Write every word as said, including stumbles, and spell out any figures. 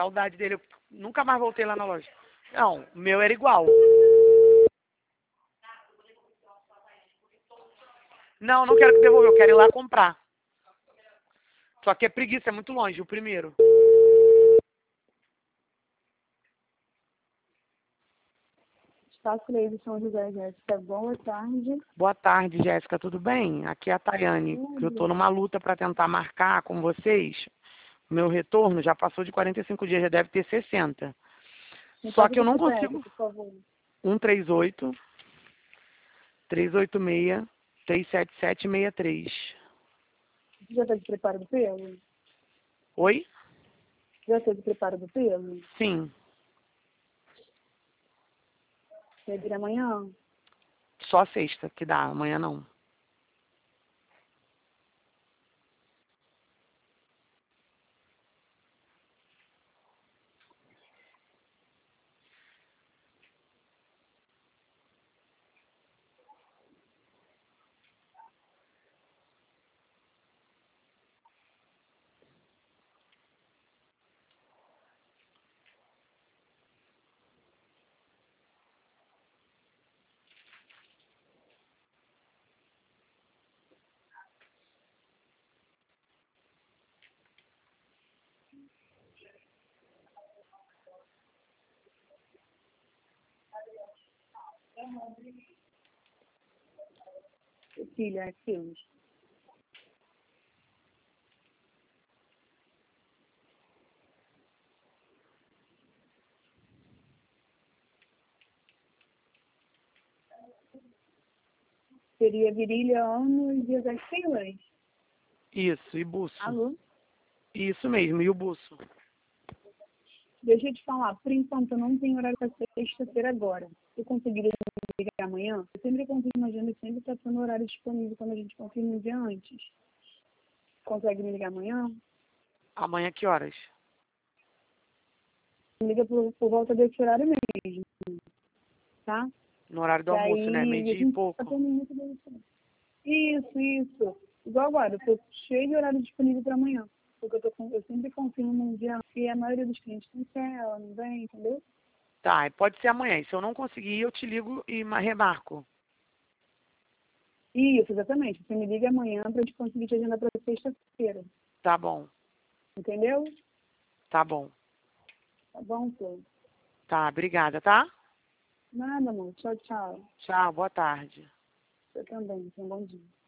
saudade dele. Eu nunca mais voltei lá na loja. Não, o meu era igual. Não, não quero que devolva, eu quero ir lá comprar. Só que é preguiça, é muito longe, o primeiro. Espaço Livre São José, Jéssica. Boa tarde. Boa tarde, Jéssica, tudo bem? Aqui é a Tayane. Eu estou numa luta para tentar marcar com vocês. Meu retorno já passou de quarenta e cinco dias, já deve ter sessenta. Me Só passa que eu o não C P F, consigo. por favor. um três oito, três oito seis, três sete sete seis três. Você já teve preparo do pelo? Oi? Já teve preparo do pelo? Sim. Vai vir amanhã? Só sexta que dá, amanhã não. Filha, aqui. Seria virilha, ano e dias axilas. Isso, e buço. Alô? Isso mesmo, e o buço? Deixa eu te falar, por enquanto eu não tenho horário para sexta-feira agora. Eu conseguiria me ligar amanhã? Eu sempre confirmo a agenda e sempre está tendo horário disponível quando a gente confirma um dia antes. Consegue me ligar amanhã? Amanhã que horas? Me liga por, por volta desse horário mesmo, tá? No horário do E almoço, né? aí a Meio-dia e gente tá pouco. tendo muito bem. Isso, isso. Igual agora, eu tô cheio de horário disponível para amanhã. Porque eu, tô, com- eu sempre confirmo num dia e a maioria dos clientes não quer, ela não vem, entendeu? Tá, pode ser amanhã. E se eu não conseguir, eu te ligo e ma- remarco. Isso, exatamente. Você me liga amanhã pra gente conseguir te agendar para sexta-feira. Tá bom, Entendeu? tá bom. Tá bom, Flor? Tá, obrigada, tá? Nada, amor. Tchau, tchau. Tchau, boa tarde. Você também. Tenha um bom dia.